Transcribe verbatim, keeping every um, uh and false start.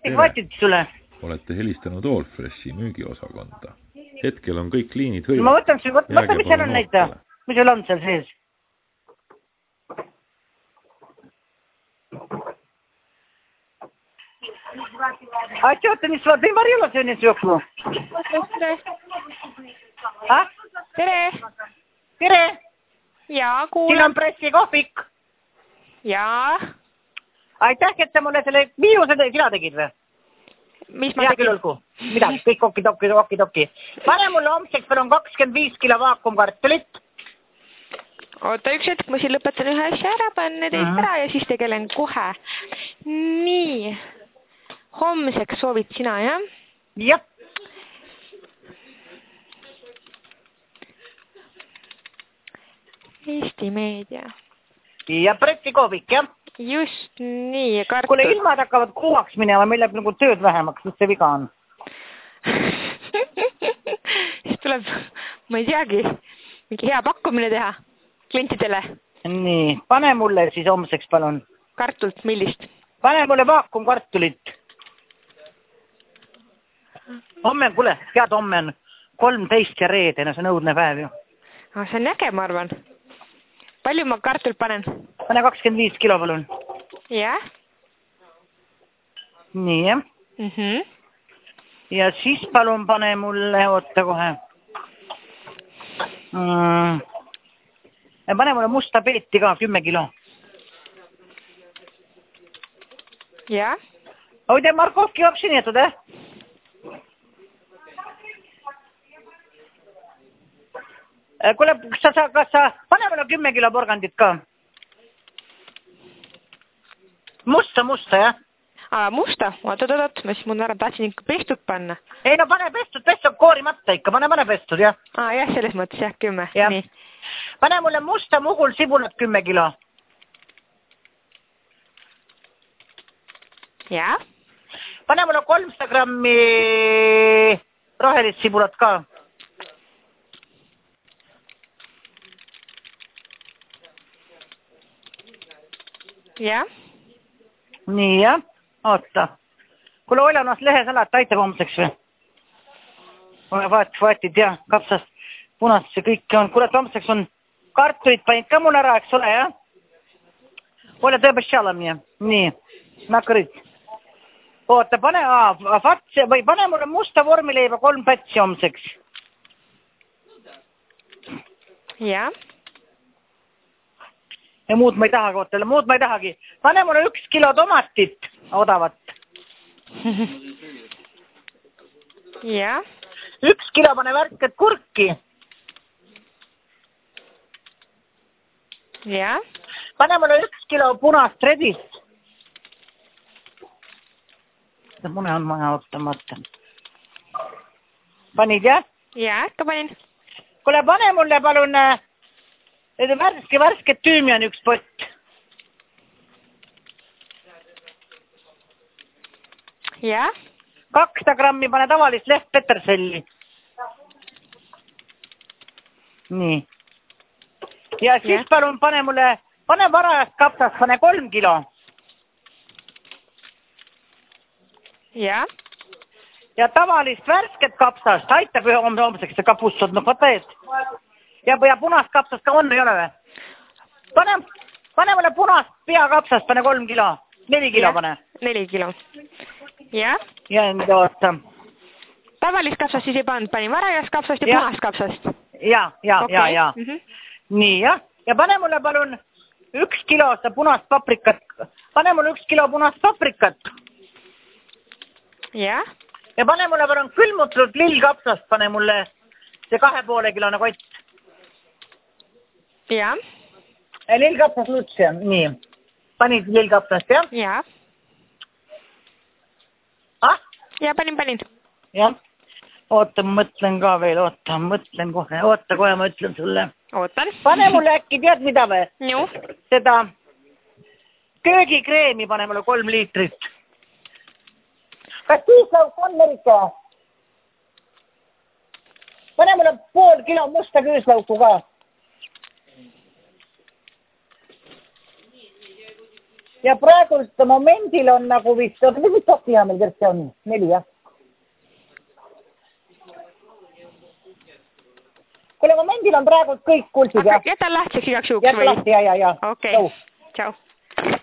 Mis vaatid sulle? Olete helistanud Allfreshi müügiosakonda. Hetkel on kõik liinid hõivatud. Ma võtan siin, võta, mis seal on näita? Mis sul on seal sees? А что ты не смотри, ты варила сегодня свеклу? А? Tere! Tere! Jaa, kuule. Siin on pressikohvik. Jaa. Aitäh, et sa mulle selle viiruse sina tegid või? Mis ma tegin? Midagi, kõik okki, tokki, okki, tokki. Pane mulle homseks, meil on kakskümmend viis kilo vaakumkartulit. Oota, üks hetk, ma siin lõpetan ühe asja ära, panne teist ära ja siis tegelen kohe. Nii. Homseks soovid sina, jah? Jah. Eesti Meedia. Ja pressikohvik, jah? Just nii, kartul. Kuule, ilmad hakkavad kuumaks minema, meil läheb nagu tööd vähemaks, mis see viga on? Siis tuleb, ma ei teagi, mingi hea pakkumine teha klientidele. Nii, pane mulle siis homseks, palun. Kartult, millist? Pane mulle vaakumkartulit. Homme, kuule, tead, homme on kolmteist ja reedena, see on õudne päev ju. Ah, see on äge, ma arvan. Palju ma kartult panen? Pane kakskümmend viis kilo, palun. Jah. Nii, jah. Mm -hmm. Ja siis palun pane mulle, oota kohe. Mm. Ja pane mulle musta peeti ka, kümme kilo. Jah. Oi, te Markovki вообще нету, да? Kuule, kas sa, kas sa, pane mulle kümme kilo porgandit ka. Musta, musta, jah? Aa, musta? Oot, oot, oot, ma siis mun ära tahtsin ikka pestud panna. Ei, no pane pestud, pestud koorimata ikka, pane, pane pestud, jah. Aa, jah, selles mõttes, jah, kümme. Ja. Nii. Pane mulle musta mugul sibulat kümme kilo. Jah. Pane mulle kolmsada grammi rohelist sibulat ka. Jah. Nii, jah. Oota. Kuule, Oljanas lehesalat aitab homseks või? Vaat, vaatid, jah, kapsast, punast see kõik on. Kuule, homseks on kartulit panid ka mul ära, eks ole, jah? Ole tõepoolest мне. Nii, nakrid. Oota, pane, fatsi, või pane mulle musta vormileiba kolm pätsi homseks. Jah. Ja muud ma ei tahagi, ootele, muud ma ei tahagi. Pane mulle üks kilo tomatit odavat. Jah. Üks kilo pane värsket kurki. Jah. Pane mulle üks kilo punast redist. Mune on maja ottamata. Panid, jah? Jah, ikka panin. Kuule, pane mulle palun värske, värsket tüümi on üks pott. Jah. kakssada grammi pane tavalist leht peterselli. Nii. Ja siis ja. Palun pane mulle, pane varajast kapsast, pane kolm kilo. Jah. Ja tavalist värsket kapsast, aitab ühe homseks see kapustod, no vaata ees. Ja, ja punast kapsast ka on, ei ole või? Pane, pane mulle punast peakapsast, pane kolm kilo. Neli kilo ja. Pane. Neli kilo. Jah. Ja mida oota. Tavalist kapsast siis ei pannud, pani varajast kapsast ja, ja. Punast kapsast. Ja, ja, okay. ja, ja. Mm -hmm. Nii, jah. Ja pane mulle palun üks kilo seda punast paprikat. Pane mulle üks kilo punast paprikat. Jah. Ja pane mulle palun külmutatud lillkapsast, pane mulle see kahe poole kilone kott. Jah. Lillkapsast lutsi, nii. Panid lillkapsast, jah? Jah. Ah? Ja, panin, panin. Jah. Oota, mõtlen ka veel, oota, mõtlen kohe, oota, kohe ma ütlen sulle. Ootan. Pane mulle äkki, tead mida või? Ju. Seda köögikreemi pane mulle kolm liitrit. Kas kiislauk on Merika? Pane mulle pool kilo musta küüslauku ka. ja praegust momendil on nagu vist, mis tohtiha meil kersti on? Neli, jah? Kuule, momendil on praegu kõik kultid, jah? Jäta lahtiseks igaks juhuks Jäta lahti, ja, ja, ja. Okei, tšau.